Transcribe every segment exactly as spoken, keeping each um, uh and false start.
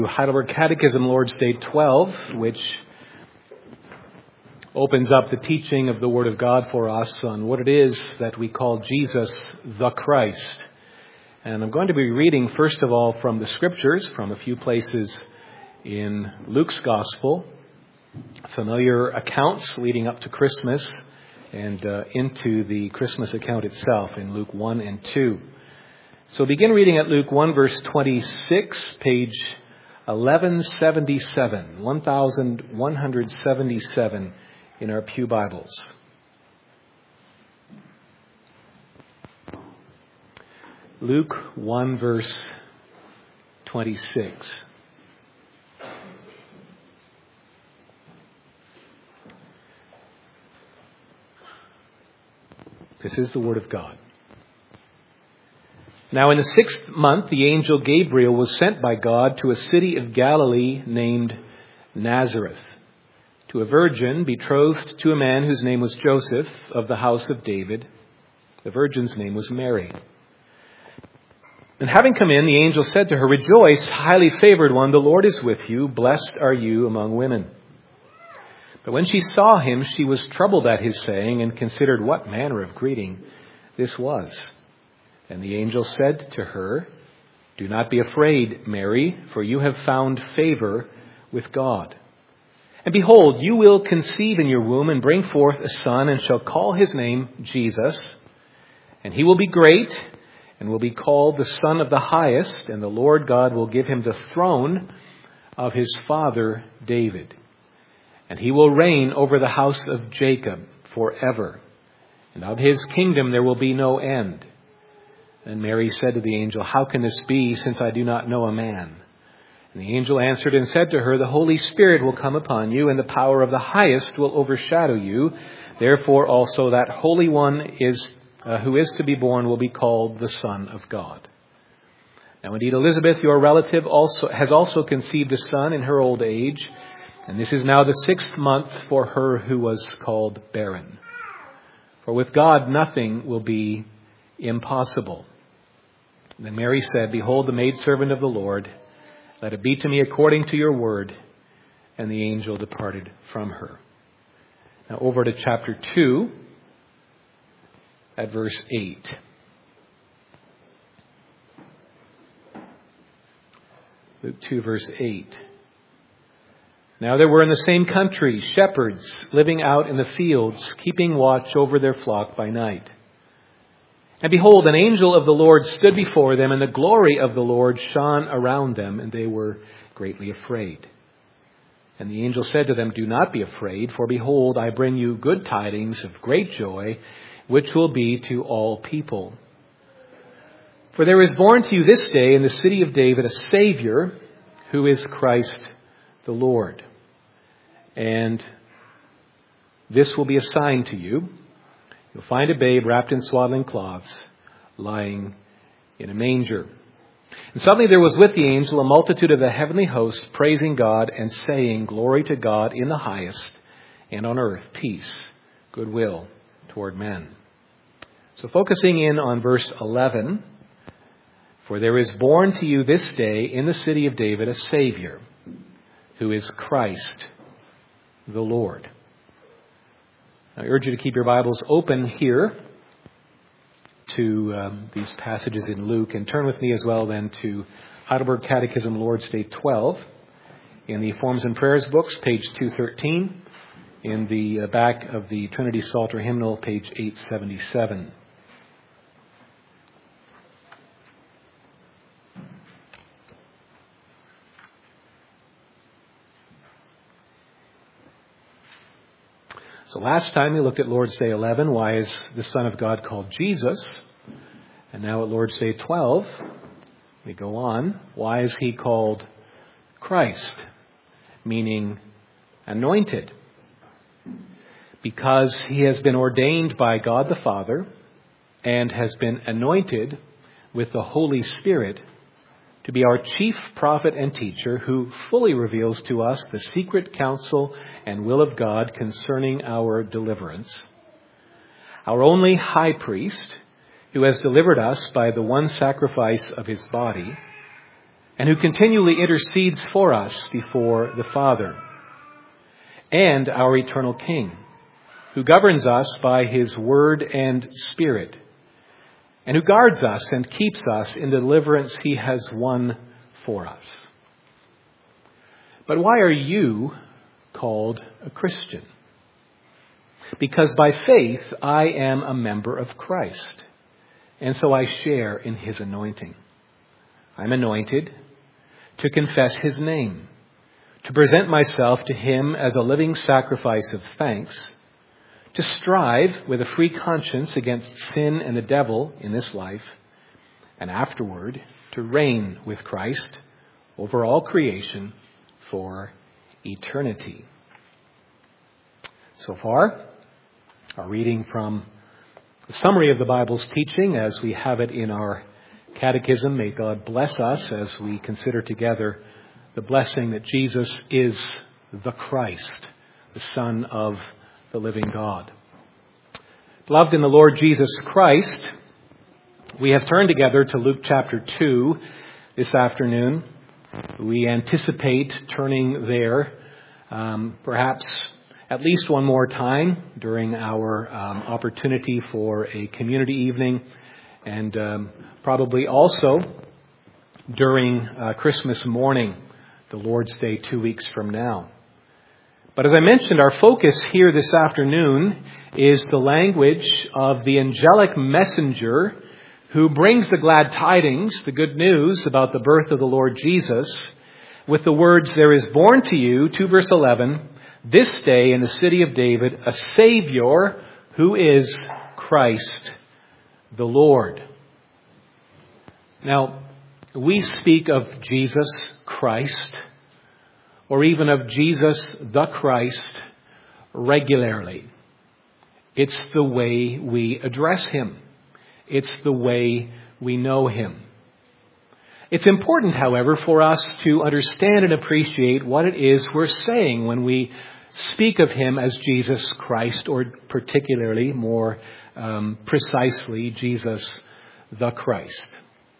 Heidelberg Catechism, Lord's Day twelve, which opens up the teaching of the Word of God for us on what it is that we call Jesus the Christ. And I'm going to be reading, first of all, from the Scriptures, from a few places in Luke's Gospel, familiar accounts leading up to Christmas and uh, into the Christmas account itself in Luke one and two. So begin reading at Luke one, verse twenty-six, page eleven seventy-seven, eleven seventy-seven in our pew Bibles. Luke one, verse twenty-six. This is the Word of God. Now in the sixth month, the angel Gabriel was sent by God to a city of Galilee named Nazareth, to a virgin betrothed to a man whose name was Joseph, of the house of David. The virgin's name was Mary. And having come in, the angel said to her, "Rejoice, highly favored one, the Lord is with you. Blessed are you among women." But when she saw him, she was troubled at his saying and considered what manner of greeting this was. And the angel said to her, "Do not be afraid, Mary, for you have found favor with God. And behold, you will conceive in your womb and bring forth a son, and shall call his name Jesus. And he will be great, and will be called the Son of the Highest, and the Lord God will give him the throne of his father David. And he will reign over the house of Jacob forever, and of his kingdom there will be no end." And Mary said to the angel, "How can this be, since I do not know a man?" And the angel answered and said to her, "The Holy Spirit will come upon you, and the power of the Highest will overshadow you. Therefore also that Holy One is uh, who is to be born will be called the Son of God. Now indeed Elizabeth, your relative, also has also conceived a son in her old age, and this is now the sixth month for her who was called barren. For with God nothing will be impossible." Then Mary said, "Behold, the maidservant of the Lord, let it be to me according to your word." And the angel departed from her. Now over to chapter two, at verse eight. Luke two, verse eight. "Now there were in the same country shepherds living out in the fields, keeping watch over their flock by night. And behold, an angel of the Lord stood before them, and the glory of the Lord shone around them, and they were greatly afraid. And the angel said to them, 'Do not be afraid, for behold, I bring you good tidings of great joy, which will be to all people. For there is born to you this day in the city of David a Savior, who is Christ the Lord. And this will be a sign to you. You'll find a babe wrapped in swaddling cloths, lying in a manger.' And suddenly there was with the angel a multitude of the heavenly host, praising God and saying, 'Glory to God in the highest, and on earth peace, goodwill toward men.'" So focusing in on verse eleven, "For there is born to you this day in the city of David a Savior, who is Christ the Lord." I urge you to keep your Bibles open here to um, these passages in Luke, and turn with me as well then to Heidelberg Catechism, Lord's Day twelve, in the Forms and Prayers books, page two thirteen, in the uh, back of the Trinity Psalter Hymnal, page eight seventy-seven. So last time we looked at Lord's Day eleven, why is the Son of God called Jesus? And now at Lord's Day twelve, we go on, why is he called Christ, meaning anointed? Because he has been ordained by God the Father and has been anointed with the Holy Spirit to be our chief prophet and teacher, who fully reveals to us the secret counsel and will of God concerning our deliverance. Our only high priest, who has delivered us by the one sacrifice of his body, and who continually intercedes for us before the Father, and our eternal King, who governs us by his word and Spirit, and who guards us and keeps us in the deliverance he has won for us. But why are you called a Christian? Because by faith I am a member of Christ, and so I share in his anointing. I'm anointed to confess his name, to present myself to him as a living sacrifice of thanks, to strive with a free conscience against sin and the devil in this life, and afterward to reign with Christ over all creation for eternity. So far, our reading from the summary of the Bible's teaching as we have it in our catechism. May God bless us as we consider together the blessing that Jesus is the Christ, the Son of the living God. Beloved in the Lord Jesus Christ, we have turned together to Luke chapter two this afternoon. We anticipate turning there um, perhaps at least one more time during our um, opportunity for a community evening, and um, probably also during uh, Christmas morning, the Lord's Day, two weeks from now. But as I mentioned, our focus here this afternoon is the language of the angelic messenger who brings the glad tidings, the good news about the birth of the Lord Jesus, with the words, "There is born to you," to verse eleven, "this day in the city of David, a Savior who is Christ the Lord." Now, we speak of Jesus Christ, or even of Jesus the Christ, regularly. It's the way we address him. It's the way we know him. It's important, however, for us to understand and appreciate what it is we're saying when we speak of him as Jesus Christ, or particularly, more um, precisely, Jesus the Christ.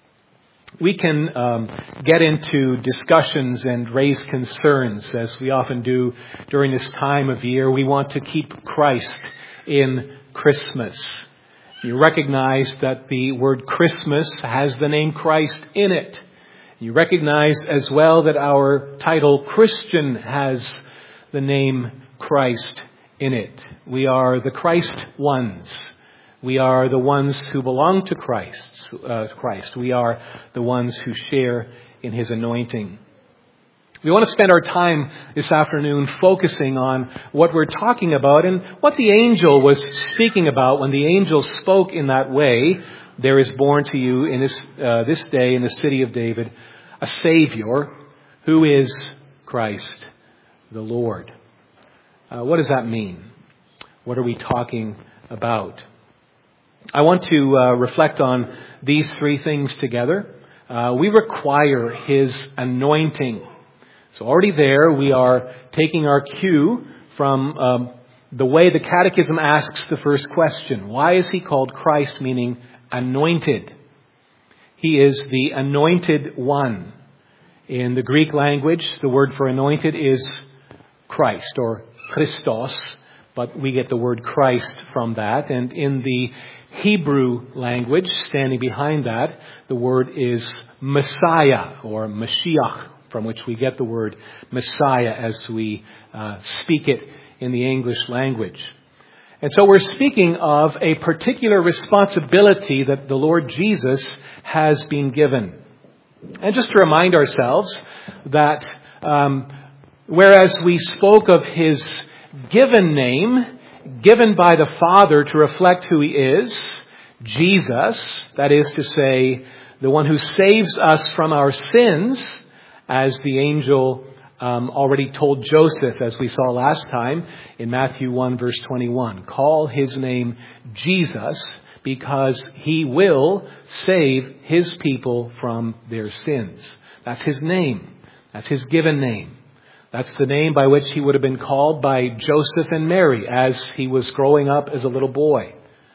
We can um, get into discussions and raise concerns, as we often do during this time of year. We want to keep Christ in Christmas. You recognize that the word Christmas has the name Christ in it. You recognize as well that our title Christian has the name Christ in it. We are the Christ ones. We are the ones who belong to Christ. Uh, Christ. We are the ones who share in his anointing. We want to spend our time this afternoon focusing on what we're talking about and what the angel was speaking about when the angel spoke in that way. There is born to you in this uh, this day in the city of David a Savior who is Christ the Lord. Uh, what does that mean? What are we talking about? I want to uh, reflect on these three things together. Uh, we require his anointing. So already there, we are taking our cue from um, the way the Catechism asks the first question. Why is he called Christ, meaning anointed? He is the anointed one. In the Greek language, the word for anointed is Christ, or Christos, but we get the word Christ from that. And in the Hebrew language, standing behind that, the word is Messiah, or Mashiach, from which we get the word Messiah as we uh, speak it in the English language. And so we're speaking of a particular responsibility that the Lord Jesus has been given. And just to remind ourselves that um, whereas we spoke of his given name, given by the Father to reflect who he is, Jesus, that is to say, the one who saves us from our sins, as the angel um, already told Joseph, as we saw last time in Matthew one, verse twenty-one. Call his name Jesus, because he will save his people from their sins. That's his name. That's his given name. That's the name by which he would have been called by Joseph and Mary as he was growing up as a little boy.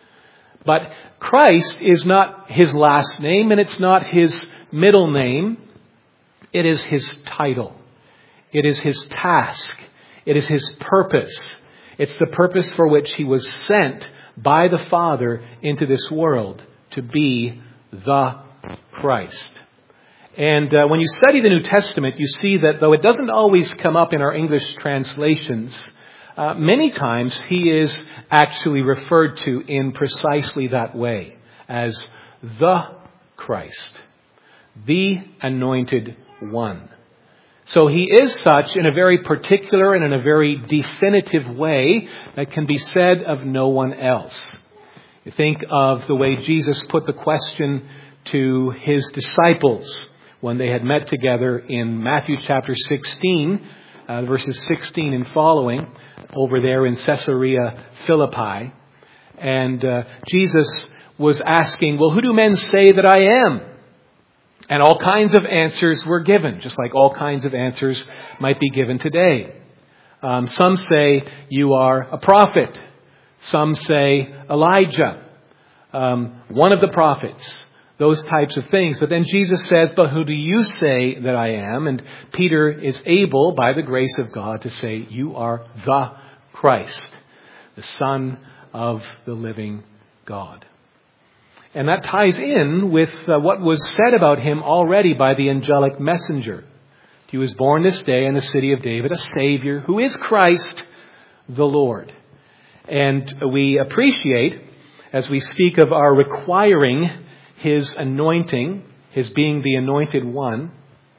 But Christ is not his last name, and it's not his middle name. It is his title. It is his task. It is his purpose. It's the purpose for which he was sent by the Father into this world, to be the Christ. And uh, when you study the New Testament, you see that though it doesn't always come up in our English translations, uh, many times he is actually referred to in precisely that way, as the Christ, the Anointed One. So he is such in a very particular and in a very definitive way that can be said of no one else. You think of the way Jesus put the question to his disciples when they had met together in Matthew chapter sixteen, uh, verses sixteen and following, over there in Caesarea Philippi. And uh, Jesus was asking, well, who do men say that I am? And all kinds of answers were given, just like all kinds of answers might be given today. Um, some say you are a prophet. Some say Elijah, um, one of the prophets, those types of things. But then Jesus says, but who do you say that I am? And Peter is able, by the grace of God, to say, you are the Christ, the Son of the living God. And that ties in with uh, what was said about him already by the angelic messenger. He was born this day in the city of David, a Savior who is Christ the Lord. And we appreciate, as we speak of our requiring his anointing, his being the anointed one,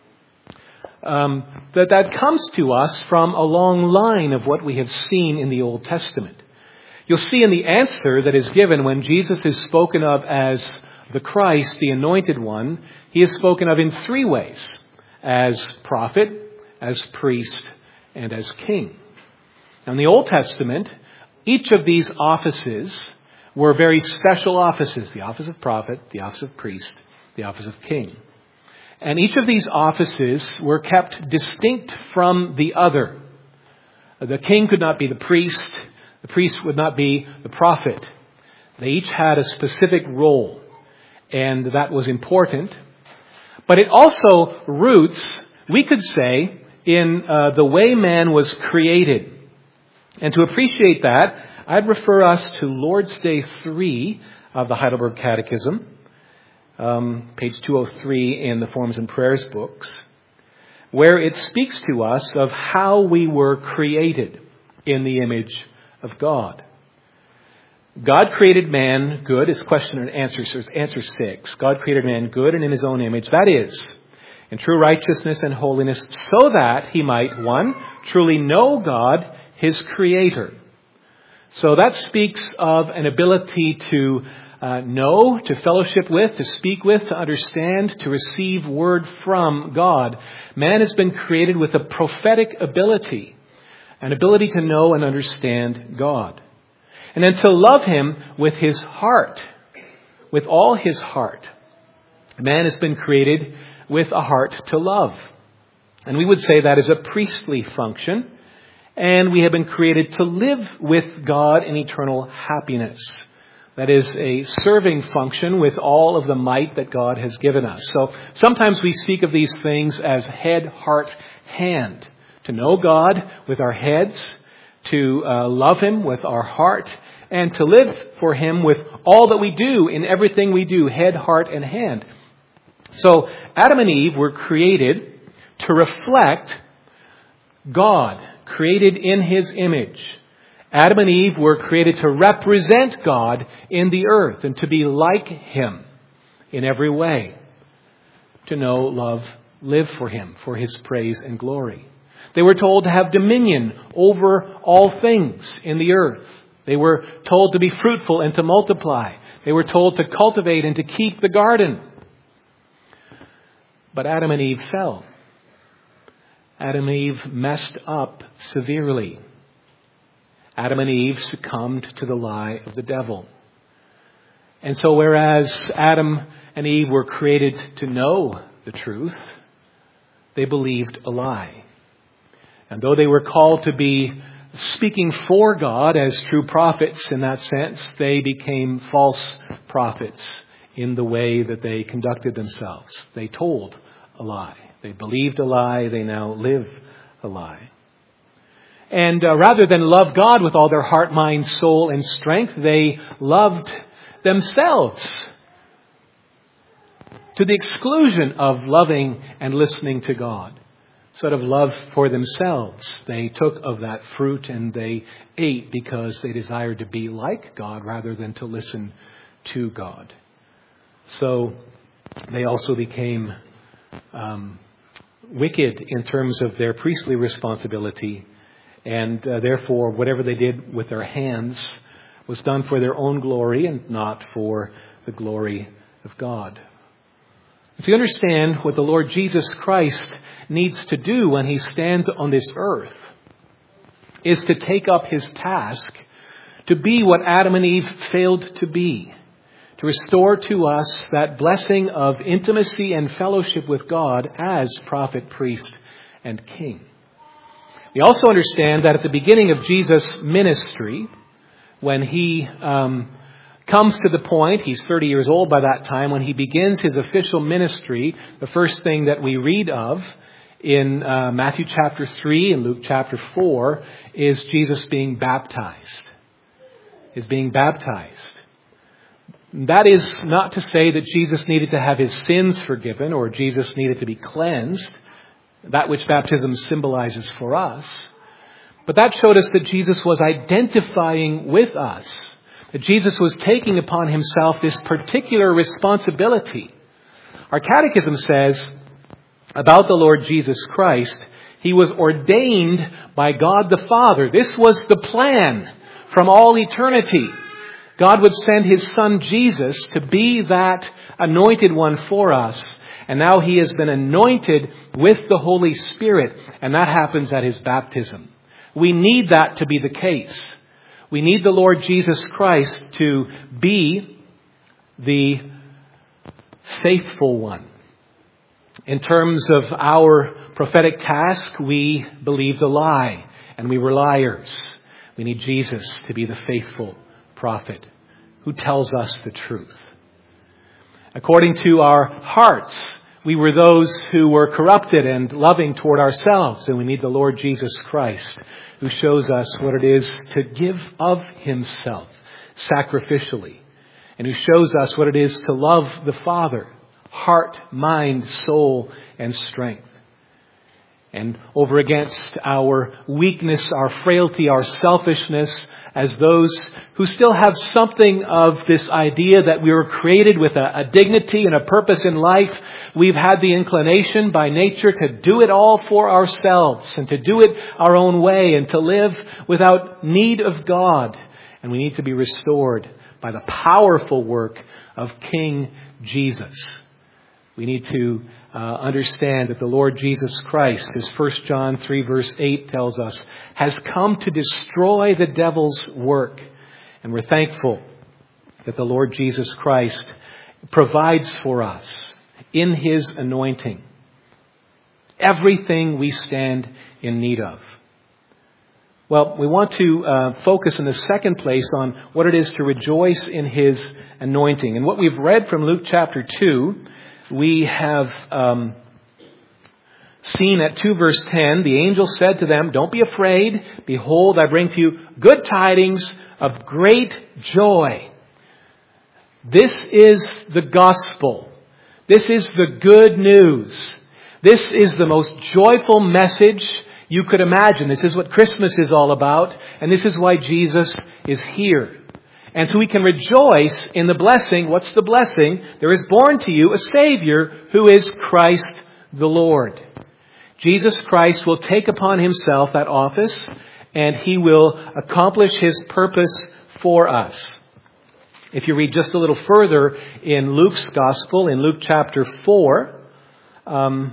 um, that that comes to us from a long line of what we have seen in the Old Testament. You'll see in the answer that is given when Jesus is spoken of as the Christ, the Anointed One, he is spoken of in three ways: as prophet, as priest, and as king. Now, in the Old Testament, each of these offices were very special offices: the office of prophet, the office of priest, the office of king. And each of these offices were kept distinct from the other. The king could not be the priest. The priest would not be the prophet. They each had a specific role, and that was important. But it also roots, we could say, in uh, the way man was created. And to appreciate that, I'd refer us to Lord's Day three of the Heidelberg Catechism, um, page two oh three in the Forms and Prayers books, where it speaks to us of how we were created in the image of God. God created man good. It's question and answer, so it's answer six. God created man good and in his own image. That is, in true righteousness and holiness, so that he might, one, truly know God, his creator. So that speaks of an ability to uh, know, to fellowship with, to speak with, to understand, to receive word from God. Man has been created with a prophetic ability. An ability to know and understand God. And then to love him with his heart, with all his heart. Man has been created with a heart to love. And we would say that is a priestly function. And we have been created to live with God in eternal happiness. That is a serving function with all of the might that God has given us. So sometimes we speak of these things as head, heart, hand. To know God with our heads, to uh, love him with our heart, and to live for him with all that we do in everything we do, head, heart, and hand. So Adam and Eve were created to reflect God, created in his image. Adam and Eve were created to represent God in the earth and to be like him in every way. To know, love, live for him, for his praise and glory. They were told to have dominion over all things in the earth. They were told to be fruitful and to multiply. They were told to cultivate and to keep the garden. But Adam and Eve fell. Adam and Eve messed up severely. Adam and Eve succumbed to the lie of the devil. And so whereas Adam and Eve were created to know the truth, they believed a lie. And though they were called to be speaking for God as true prophets in that sense, they became false prophets in the way that they conducted themselves. They told a lie. They believed a lie. They now live a lie. And uh, rather than love God with all their heart, mind, soul, and strength, they loved themselves to the exclusion of loving and listening to God. Sort of love for themselves. They took of that fruit and they ate because they desired to be like God rather than to listen to God. So they also became um, wicked in terms of their priestly responsibility. And uh, therefore, whatever they did with their hands was done for their own glory and not for the glory of God. So you understand what the Lord Jesus Christ needs to do when he stands on this earth is to take up his task to be what Adam and Eve failed to be, to restore to us that blessing of intimacy and fellowship with God as prophet, priest, and king. We also understand that at the beginning of Jesus' ministry, when he um, comes to the point, he's thirty years old by that time, when he begins his official ministry, the first thing that we read of in uh, Matthew chapter three and Luke chapter four is Jesus being baptized. Is being baptized. That is not to say that Jesus needed to have his sins forgiven or Jesus needed to be cleansed, that which baptism symbolizes for us. But that showed us that Jesus was identifying with us, that Jesus was taking upon himself this particular responsibility. Our catechism says about the Lord Jesus Christ, he was ordained by God the Father. This was the plan from all eternity. God would send his son Jesus to be that anointed one for us. And now he has been anointed with the Holy Spirit. And that happens at his baptism. We need that to be the case. We need the Lord Jesus Christ to be the faithful one. In terms of our prophetic task, we believed a lie and we were liars. We need Jesus to be the faithful prophet who tells us the truth. According to our hearts, we were those who were corrupted and loving toward ourselves, and we need the Lord Jesus Christ who shows us what it is to give of himself sacrificially, and who shows us what it is to love the Father, heart, mind, soul, and strength. And over against our weakness, our frailty, our selfishness, as those who still have something of this idea that we were created with a, a dignity and a purpose in life, we've had the inclination by nature to do it all for ourselves and to do it our own way and to live without need of God. And we need to be restored by the powerful work of King Jesus. We need to uh, understand that the Lord Jesus Christ, as First John three verse eight tells us, has come to destroy the devil's work. And we're thankful that the Lord Jesus Christ provides for us in his anointing everything we stand in need of. Well, we want to uh, focus in the second place on what it is to rejoice in his anointing. And what we've read from Luke chapter two, we have um, seen at two verse ten, the angel said to them, "Don't be afraid. Behold, I bring to you good tidings of great joy." This is the gospel. This is the good news. This is the most joyful message you could imagine. This is what Christmas is all about. And this is why Jesus is here. And so we can rejoice in the blessing. What's the blessing? There is born to you a Savior who is Christ the Lord. Jesus Christ will take upon himself that office and he will accomplish his purpose for us. If you read just a little further in Luke's Gospel, in Luke chapter four, um,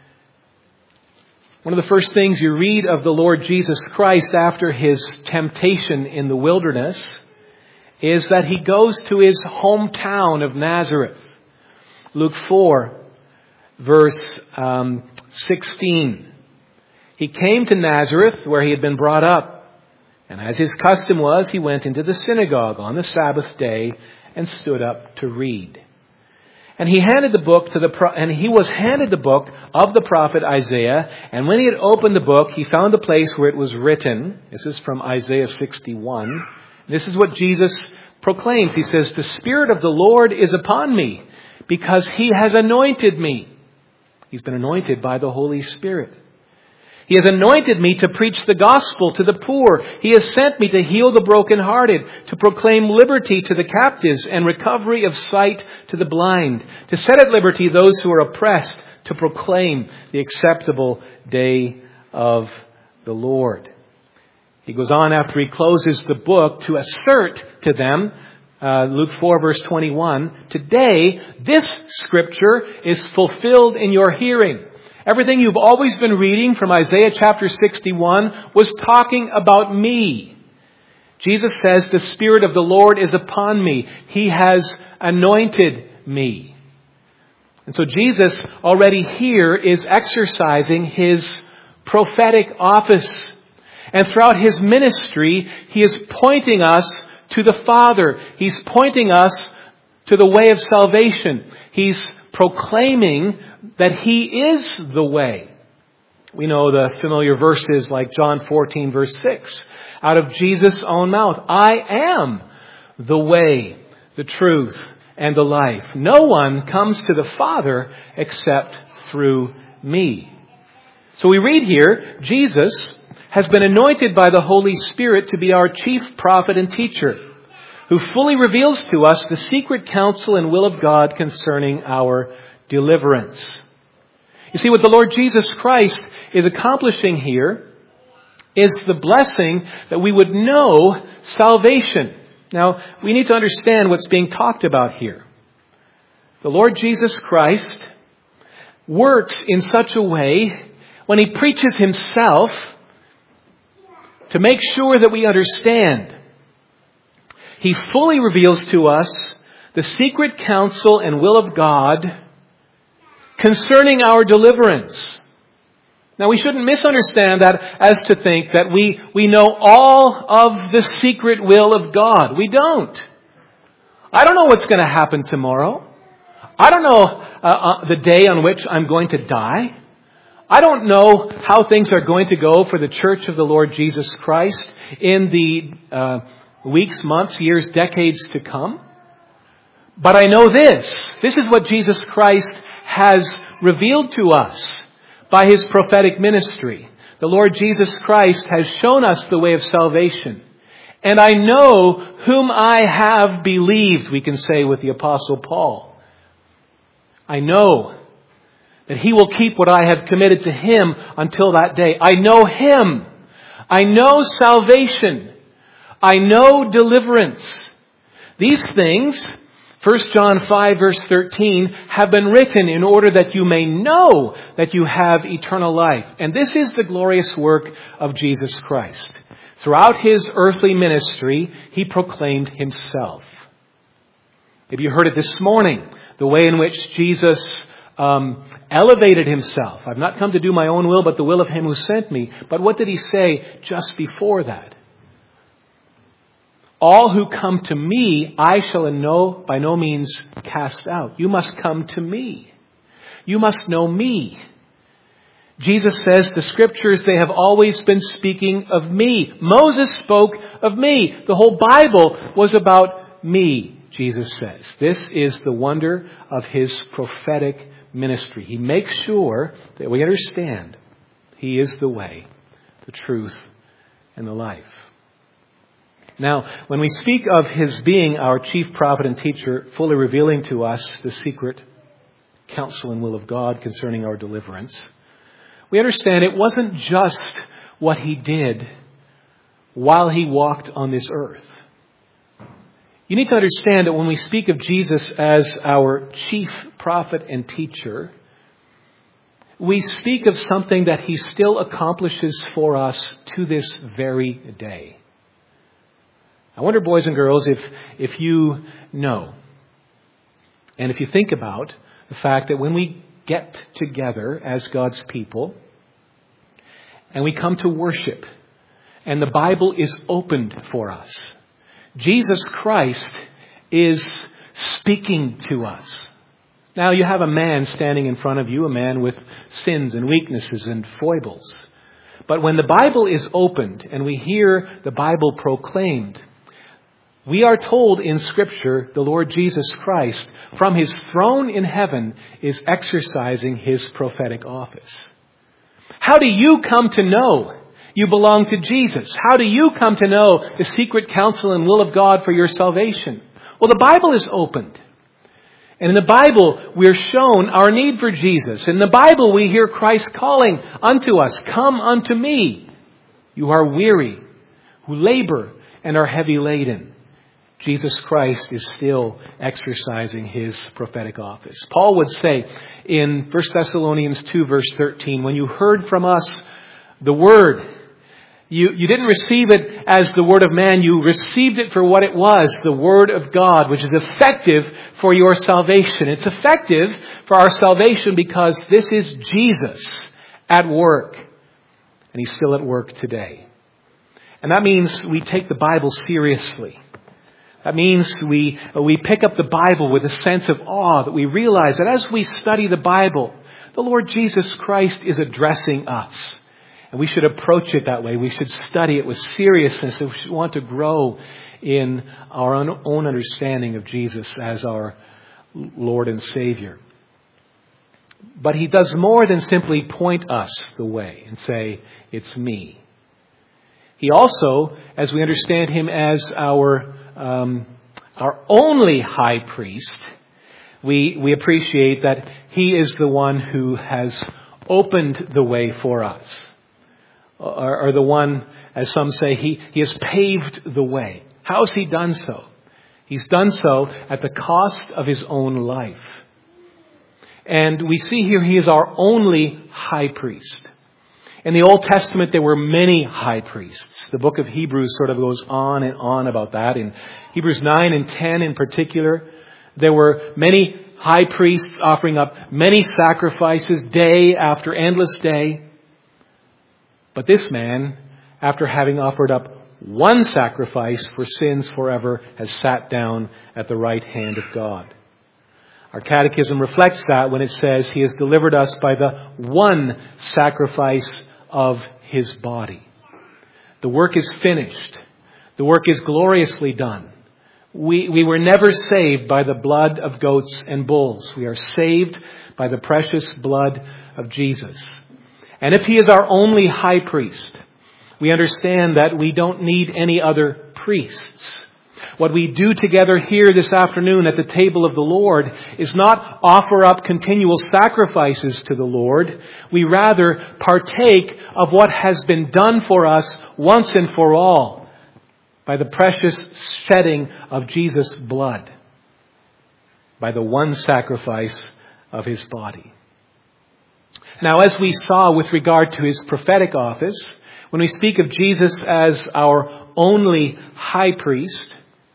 one of the first things you read of the Lord Jesus Christ after his temptation in the wilderness is that he goes to his hometown of Nazareth. Luke four, verse um, sixteen. He came to Nazareth where he had been brought up. And as his custom was, he went into the synagogue on the Sabbath day and stood up to read. And he handed the book to the pro- and he was handed the book of the prophet Isaiah. And when he had opened the book, he found the place where it was written. This is from Isaiah sixty-one. This is what Jesus proclaims. He says, "The Spirit of the Lord is upon me, because He has anointed me." He's been anointed by the Holy Spirit. "He has anointed me to preach the gospel to the poor. He has sent me to heal the brokenhearted, to proclaim liberty to the captives and recovery of sight to the blind, to set at liberty those who are oppressed, to proclaim the acceptable day of the Lord." He goes on after he closes the book to assert to them, uh, Luke four verse twenty-one, "Today this scripture is fulfilled in your hearing." Everything you've always been reading from Isaiah chapter sixty-one was talking about me. Jesus says, "The Spirit of the Lord is upon me. He has anointed me." And so Jesus already here is exercising His prophetic office. And throughout His ministry, He is pointing us to the Father. He's pointing us to the way of salvation. He's proclaiming that He is the way. We know the familiar verses like John fourteen verse six. Out of Jesus' own mouth, "I am the way, the truth, and the life. No one comes to the Father except through me." So we read here, Jesus has been anointed by the Holy Spirit to be our chief prophet and teacher, who fully reveals to us the secret counsel and will of God concerning our deliverance. You see, what the Lord Jesus Christ is accomplishing here is the blessing that we would know salvation. Now, we need to understand what's being talked about here. The Lord Jesus Christ works in such a way when He preaches Himself to make sure that we understand. He fully reveals to us the secret counsel and will of God concerning our deliverance. Now, we shouldn't misunderstand that as to think that we, we know all of the secret will of God. We don't. I don't know what's going to happen tomorrow. I don't know uh, uh, the day on which I'm going to die. I don't know how things are going to go for the Church of the Lord Jesus Christ in the uh, weeks, months, years, decades to come. But I know this. This is what Jesus Christ has revealed to us by His prophetic ministry. The Lord Jesus Christ has shown us the way of salvation. And I know whom I have believed, we can say with the Apostle Paul. I know that He will keep what I have committed to Him until that day. I know Him. I know salvation. I know deliverance. These things, First John five verse thirteen, have been written in order that you may know that you have eternal life. And this is the glorious work of Jesus Christ. Throughout His earthly ministry, He proclaimed Himself. Maybe you heard it this morning, the way in which Jesus um, elevated Himself. "I've not come to do my own will, but the will of Him who sent me." But what did He say just before that? "All who come to me, I shall in no, by no means cast out." You must come to me. You must know me. Jesus says, "The Scriptures, they have always been speaking of me." Moses spoke of me. The whole Bible was about me, Jesus says. This is the wonder of His prophetic ministry. He makes sure that we understand He is the way, the truth, and the life. Now, when we speak of His being our chief prophet and teacher, fully revealing to us the secret counsel and will of God concerning our deliverance, we understand it wasn't just what He did while He walked on this earth. You need to understand that when we speak of Jesus as our chief prophet and teacher, we speak of something that He still accomplishes for us to this very day. I wonder, boys and girls, if, if you know, and if you think about the fact that when we get together as God's people, and we come to worship, and the Bible is opened for us, Jesus Christ is speaking to us. Now you have a man standing in front of you, a man with sins and weaknesses and foibles. But when the Bible is opened and we hear the Bible proclaimed, we are told in Scripture the Lord Jesus Christ, from His throne in heaven, is exercising His prophetic office. How do you come to know you belong to Jesus? How do you come to know the secret counsel and will of God for your salvation? Well, the Bible is opened. And in the Bible, we're shown our need for Jesus. In the Bible, we hear Christ calling unto us, "Come unto me, you are weary, who labor and are heavy laden." Jesus Christ is still exercising His prophetic office. Paul would say in First Thessalonians two, verse thirteen, when you heard from us the word, you, you didn't receive it as the word of man, you received it for what it was, the word of God, which is effective for your salvation. It's effective for our salvation because this is Jesus at work. And He's still at work today. And that means we take the Bible seriously. That means we, we pick up the Bible with a sense of awe, that we realize that as we study the Bible, the Lord Jesus Christ is addressing us. And we should approach it that way. We should study it with seriousness. And we should want to grow in our own understanding of Jesus as our Lord and Savior. But He does more than simply point us the way and say, "It's me." He also, as we understand Him as our um, our only high priest, we we appreciate that He is the one who has opened the way for us. Or, or the one, as some say, he, he has paved the way. How has He done so? He's done so at the cost of His own life. And we see here He is our only high priest. In the Old Testament, there were many high priests. The book of Hebrews sort of goes on and on about that. In Hebrews nine and ten in particular, there were many high priests offering up many sacrifices day after endless day. But this man, after having offered up one sacrifice for sins forever, has sat down at the right hand of God. Our catechism reflects that when it says He has delivered us by the one sacrifice of His body. The work is finished. The work is gloriously done. We, we were never saved by the blood of goats and bulls. We are saved by the precious blood of Jesus. And if He is our only high priest, we understand that we don't need any other priests. What we do together here this afternoon at the table of the Lord is not offer up continual sacrifices to the Lord. We rather partake of what has been done for us once and for all by the precious shedding of Jesus' blood, by the one sacrifice of His body. Now, as we saw with regard to His prophetic office, when we speak of Jesus as our only high priest,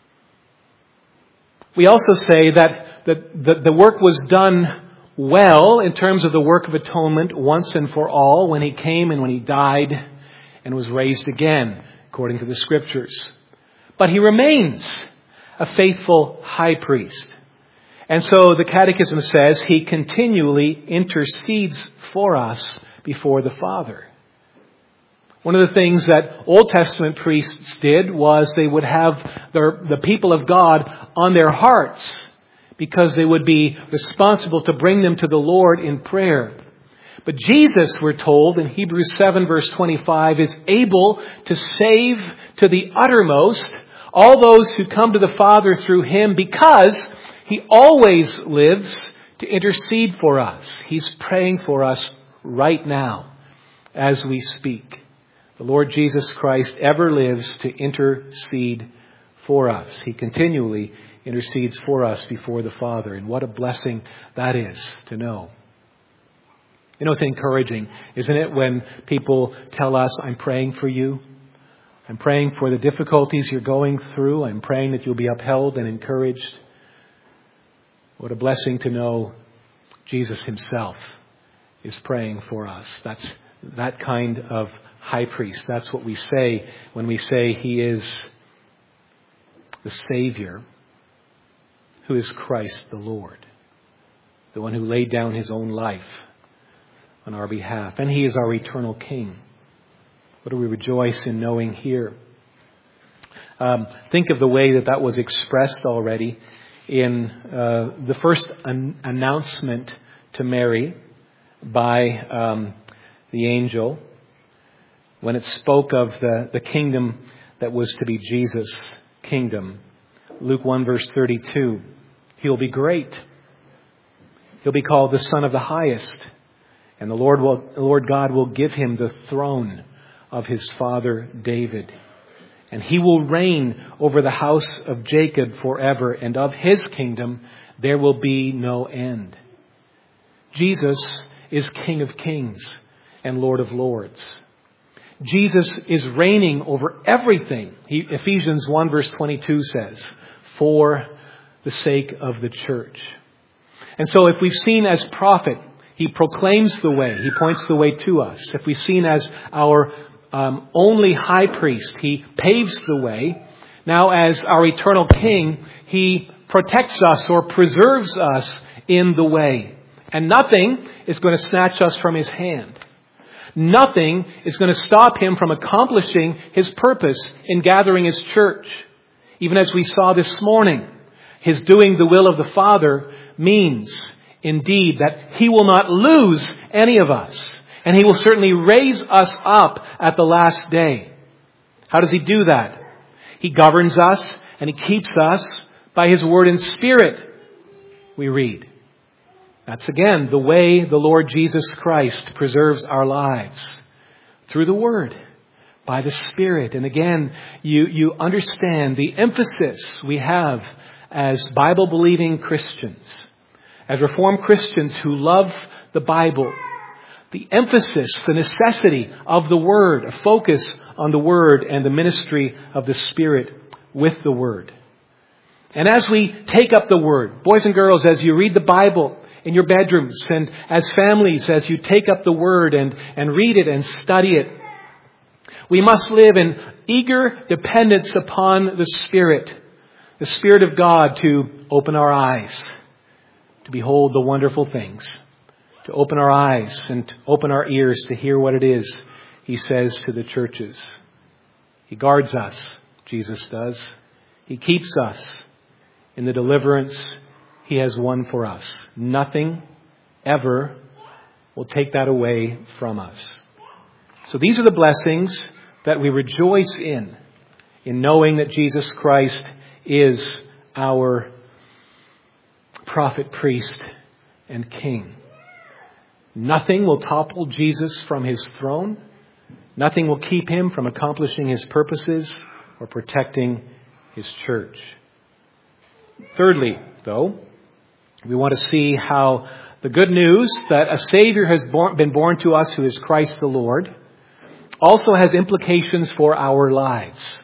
we also say that the, the work was done well in terms of the work of atonement once and for all when He came and when He died and was raised again, according to the Scriptures. But He remains a faithful high priest. And so the Catechism says He continually intercedes for us before the Father. One of the things that Old Testament priests did was they would have their, the people of God on their hearts because they would be responsible to bring them to the Lord in prayer. But Jesus, we're told in Hebrews seven verse twenty-five, is able to save to the uttermost all those who come to the Father through Him because He always lives to intercede for us. He's praying for us right now as we speak. The Lord Jesus Christ ever lives to intercede for us. He continually intercedes for us before the Father. And what a blessing that is to know. You know, it's encouraging, isn't it, when people tell us, "I'm praying for you. I'm praying for the difficulties you're going through. I'm praying that you'll be upheld and encouraged." What a blessing to know Jesus Himself is praying for us. That's that kind of high priest. That's what we say when we say He is the Savior, who is Christ the Lord. the one who laid down his own life on our behalf. And he is our eternal King. What do we rejoice in knowing here? Um, think of the way that that was expressed already in uh, the first an- announcement to Mary by um, the angel when it spoke of the, the kingdom that was to be Jesus' kingdom. Luke one verse thirty-two. He'll be great. He'll be called the Son of the Highest. And the Lord will, the Lord God will give him the throne of his father David. And he will reign over the house of Jacob forever, and of his kingdom there will be no end. Jesus is King of Kings and Lord of Lords. Jesus is reigning over everything. He, Ephesians one verse twenty-two says, for the sake of the church. And so if we've seen as prophet, he proclaims the way. He points the way to us. If we've seen as our um, only high priest, he paves the way. Now as our eternal King, he protects us or preserves us in the way. And nothing is going to snatch us from his hand. Nothing is going to stop him from accomplishing his purpose in gathering his church. Even as we saw this morning, his doing the will of the Father means indeed that he will not lose any of us. And he will certainly raise us up at the last day. How does he do that? He governs us and he keeps us by his word and spirit, we read. That's again the way the Lord Jesus Christ preserves our lives. Through the word, by the Spirit. And again, you, you understand the emphasis we have as Bible-believing Christians, as Reformed Christians who love the Bible. The emphasis, the necessity of the Word, a focus on the Word and the ministry of the Spirit with the Word. And as we take up the Word, boys and girls, as you read the Bible in your bedrooms and as families, as you take up the Word and, and read it and study it, we must live in eager dependence upon the Spirit, the Spirit of God to open our eyes, to behold the wonderful things, to open our eyes and open our ears to hear what it is he says to the churches. He guards us, Jesus does. He keeps us in the deliverance he has won for us. Nothing ever will take that away from us. So these are the blessings that we rejoice in, in knowing that Jesus Christ is our prophet, priest, and king. Nothing will topple Jesus from his throne. Nothing will keep him from accomplishing his purposes or protecting his church. Thirdly, though, we want to see how the good news that a Savior has born, been born to us who is Christ the Lord also has implications for our lives.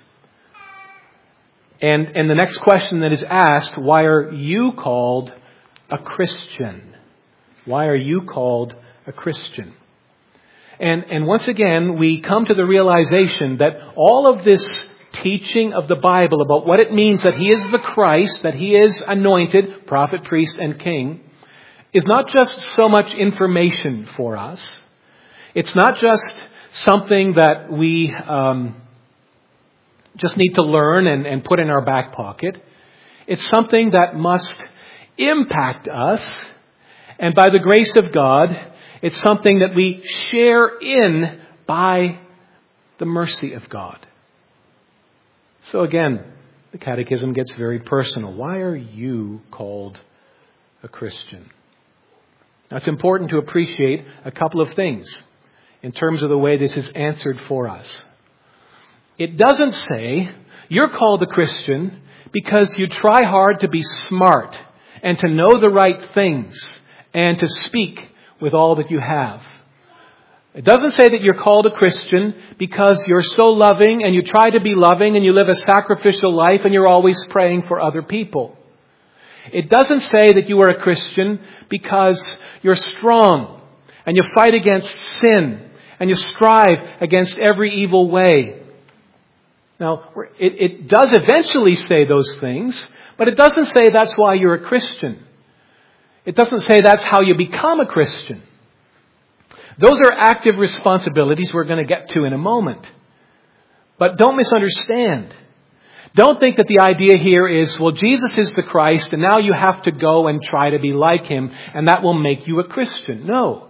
And, and the next question that is asked, why are you called a Christian? Why are you called a Christian? And, and once again, we come to the realization that all of this teaching of the Bible about what it means that he is the Christ, that he is anointed, prophet, priest, and king, is not just so much information for us. It's not just something that we um, just need to learn and, and put in our back pocket. It's something that must impact us. And by the grace of God, it's something that we share in by the mercy of God. So again, the Catechism gets very personal. Why are you called a Christian? Now, it's important to appreciate a couple of things in terms of the way this is answered for us. It doesn't say you're called a Christian because you try hard to be smart and to know the right things and to speak with all that you have. It doesn't say that you're called a Christian because you're so loving and you try to be loving and you live a sacrificial life and you're always praying for other people. It doesn't say that you are a Christian because you're strong and you fight against sin and you strive against every evil way. Now, it, it does eventually say those things, but it doesn't say that's why you're a Christian. It doesn't say that's how you become a Christian. Those are active responsibilities we're going to get to in a moment. But don't misunderstand. Don't think that the idea here is, well, Jesus is the Christ, and now you have to go and try to be like Him, and that will make you a Christian. No.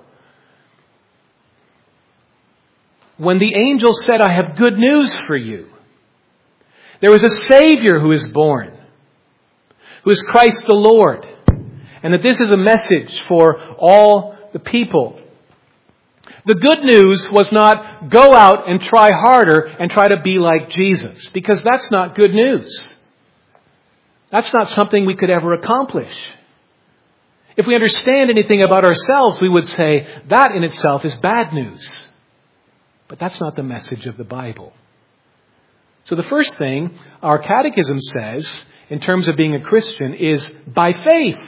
When the angel said, I have good news for you, there was a Savior who is born, who is Christ the Lord, and that this is a message for all the people. The good news was not go out and try harder and try to be like Jesus, because that's not good news. That's not something we could ever accomplish. If we understand anything about ourselves, we would say that in itself is bad news. But that's not the message of the Bible. So the first thing our catechism says in terms of being a Christian is by faith.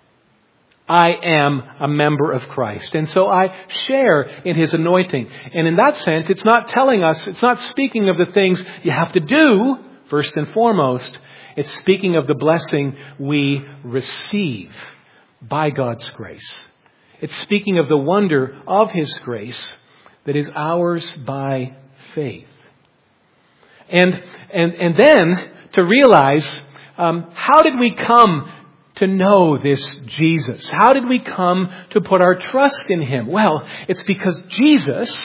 I am a member of Christ. And so I share in His anointing. And in that sense, it's not telling us, it's not speaking of the things you have to do, first and foremost. It's speaking of the blessing we receive by God's grace. It's speaking of the wonder of His grace that is ours by faith. And, and, and then to realize, um, how did we come to know this Jesus? How did we come to put our trust in Him? Well, it's because Jesus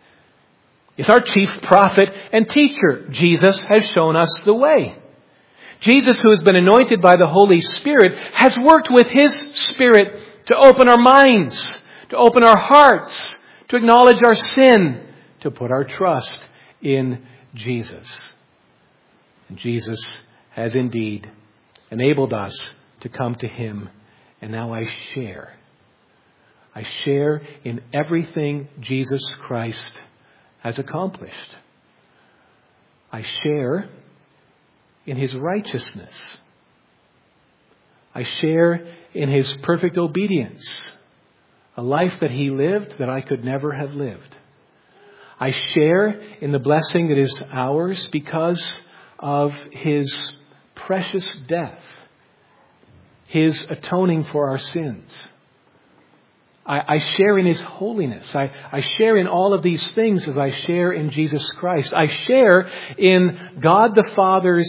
is our chief prophet and teacher. Jesus has shown us the way. Jesus, who has been anointed by the Holy Spirit, has worked with His Spirit to open our minds, to open our hearts, to acknowledge our sin, to put our trust in Jesus. And Jesus has indeed enabled us to come to Him, and now I share. I share in everything Jesus Christ has accomplished. I share in His righteousness. I share in His perfect obedience, a life that He lived that I could never have lived. I share in the blessing that is ours because of His precious death, His atoning for our sins. I, I share in His holiness. I, I share in all of these things as I share in Jesus Christ. I share in God the Father's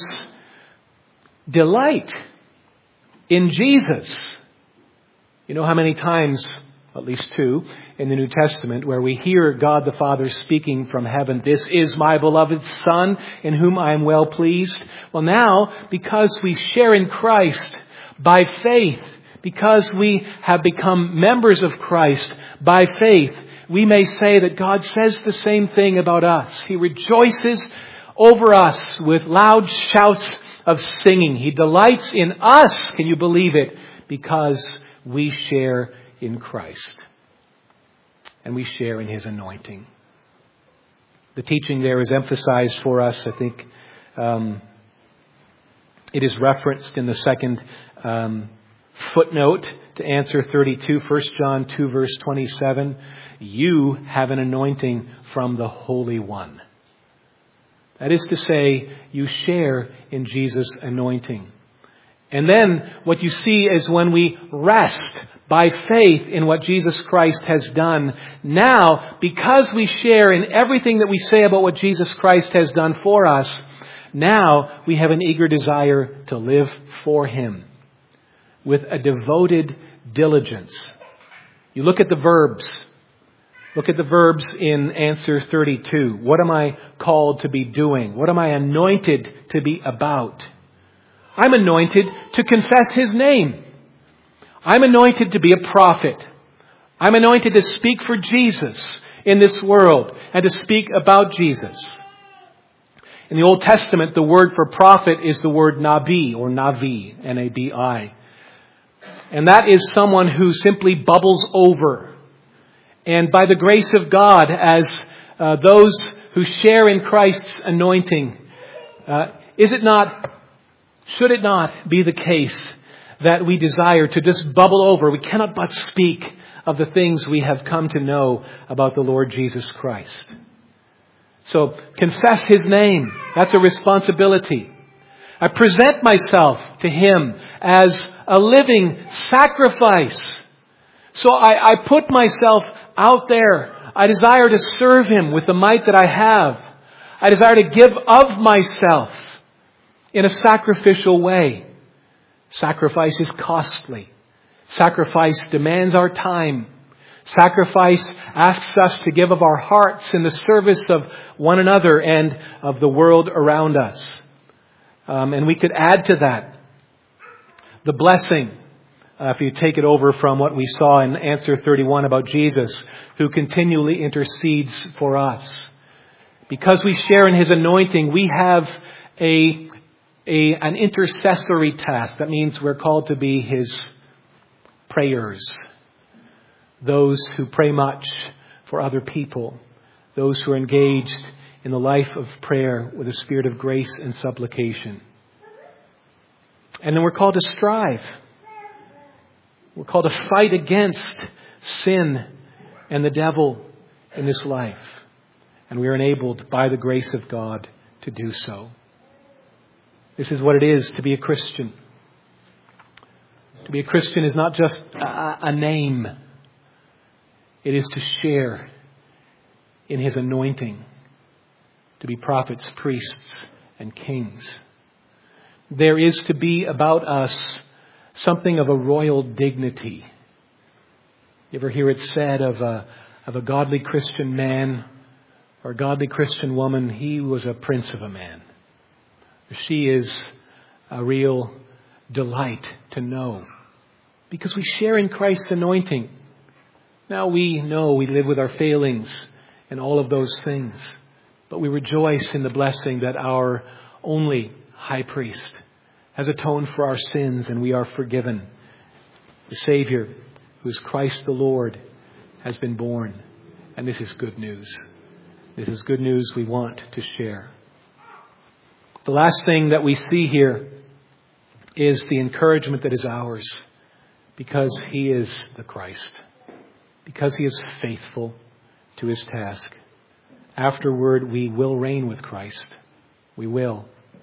delight in Jesus. You know how many times, at least two, in the New Testament, where we hear God the Father speaking from heaven, "This is my beloved Son, in whom I am well pleased." Well, now, because we share in Christ by faith, because we have become members of Christ by faith, we may say that God says the same thing about us. He rejoices over us with loud shouts of singing. He delights in us, can you believe it? Because we share in Christ. And we share in His anointing. The teaching there is emphasized for us, I think. Um, it is referenced in the second um, footnote to answer thirty-two, First John two, verse twenty-seven. You have an anointing from the Holy One. That is to say, you share in Jesus' anointing. And then what you see is when we rest by faith in what Jesus Christ has done, now, because we share in everything that we say about what Jesus Christ has done for us, now we have an eager desire to live for Him with a devoted diligence. You look at the verbs. Look at the verbs in answer thirty-two. What am I called to be doing? What am I anointed to be about? I'm anointed to confess His name. I'm anointed to be a prophet. I'm anointed to speak for Jesus in this world and to speak about Jesus. In the Old Testament, the word for prophet is the word nabi or navi, N A B I. And that is someone who simply bubbles over. And by the grace of God, as uh, those who share in Christ's anointing, uh, is it not, should it not be the case that we desire to just bubble over? We cannot but speak of the things we have come to know about the Lord Jesus Christ. So confess His name. That's a responsibility. I present myself to Him as a living sacrifice. So I, I put myself out there. I desire to serve Him with the might that I have. I desire to give of myself in a sacrificial way. Sacrifice is costly. Sacrifice demands our time. Sacrifice asks us to give of our hearts in the service of one another and of the world around us. Um, and we could add to that the blessing, uh, if you take it over from what we saw in answer thirty-one about Jesus, who continually intercedes for us. Because we share in His anointing, we have a, a an intercessory task. That means we're called to be His prayers. Those who pray much for other people. Those who are engaged in the life of prayer with a spirit of grace and supplication. And then we're called to strive. We're called to fight against sin and the devil in this life. And we are enabled by the grace of God to do so. This is what it is to be a Christian. To be a Christian is not just a, a name. It is to share in His anointing, to be prophets, priests, and kings. There is to be about us something of a royal dignity. You ever hear it said of a, of a godly Christian man or a godly Christian woman, he was a prince of a man. She is a real delight to know because we share in Christ's anointing. Now we know we live with our failings and all of those things, but we rejoice in the blessing that our only high priest has atoned for our sins and we are forgiven. The Savior, who is Christ the Lord, has been born. And this is good news. This is good news we want to share. The last thing that we see here is the encouragement that is ours because He is the Christ. Because He is faithful to His task. Afterward, we will reign with Christ. We will.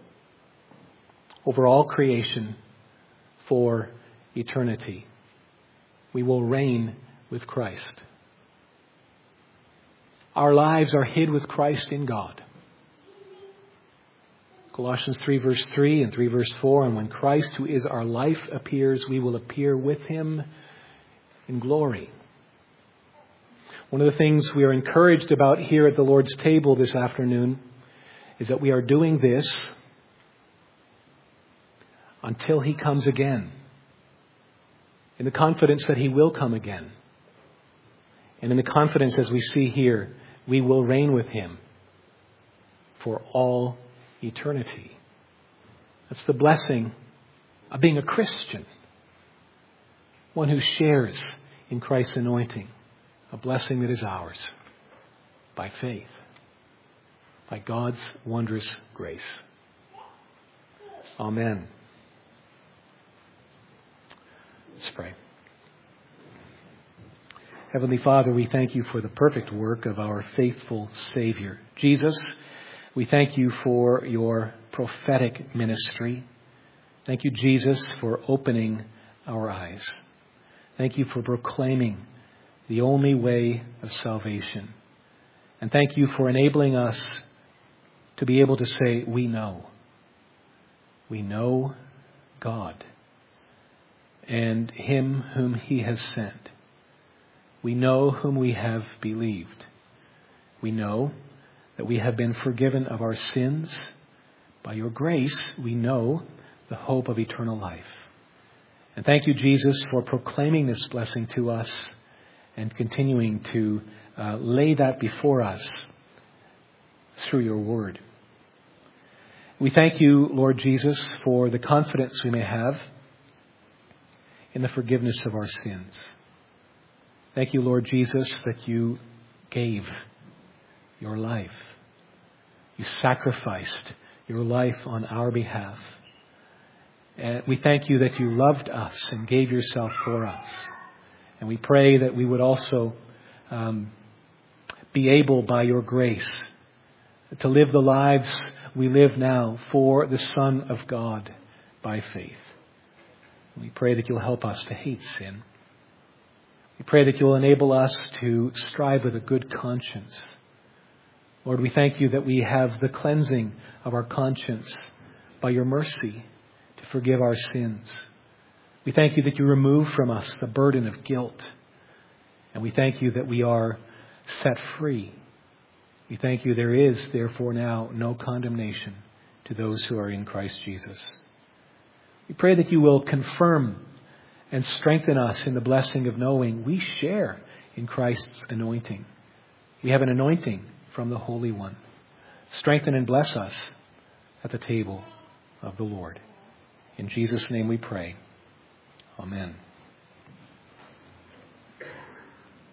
Over all creation for eternity. We will reign with Christ. Our lives are hid with Christ in God. Colossians three verse three and three verse four. And when Christ, who is our life, appears, we will appear with Him in glory. One of the things we are encouraged about here at the Lord's table this afternoon is that we are doing this until He comes again. In the confidence that He will come again. And in the confidence, as we see here, we will reign with Him for all eternity. That's the blessing of being a Christian. One who shares in Christ's anointing. A blessing that is ours by faith. By God's wondrous grace. Amen. Let's pray. Heavenly Father, we thank You for the perfect work of our faithful Savior, Jesus. We thank You for Your prophetic ministry. Thank You, Jesus, for opening our eyes. Thank You for proclaiming the only way of salvation. And thank You for enabling us to be able to say, we know. We know God and Him whom He has sent. We know whom we have believed. We know that we have been forgiven of our sins. By Your grace, we know the hope of eternal life. And thank You, Jesus, for proclaiming this blessing to us and continuing to uh, lay that before us through Your word. We thank You, Lord Jesus, for the confidence we may have in the forgiveness of our sins. Thank You, Lord Jesus, that You gave Your life. You sacrificed Your life on our behalf. And we thank You that You loved us and gave Yourself for us. And we pray that we would also um, be able, by Your grace, to live the lives we live now for the Son of God by faith. We pray that you'll help us to hate sin. We pray that you'll enable us to strive with a good conscience. Lord, we thank you that we have the cleansing of our conscience by your mercy to forgive our sins. We thank you that you remove from us the burden of guilt. And we thank you that we are set free. We thank you there is, therefore, now no condemnation to those who are in Christ Jesus. We pray that you will confirm and strengthen us in the blessing of knowing we share in Christ's anointing. We have an anointing from the Holy One. Strengthen and bless us at the table of the Lord. In Jesus' name we pray. Amen.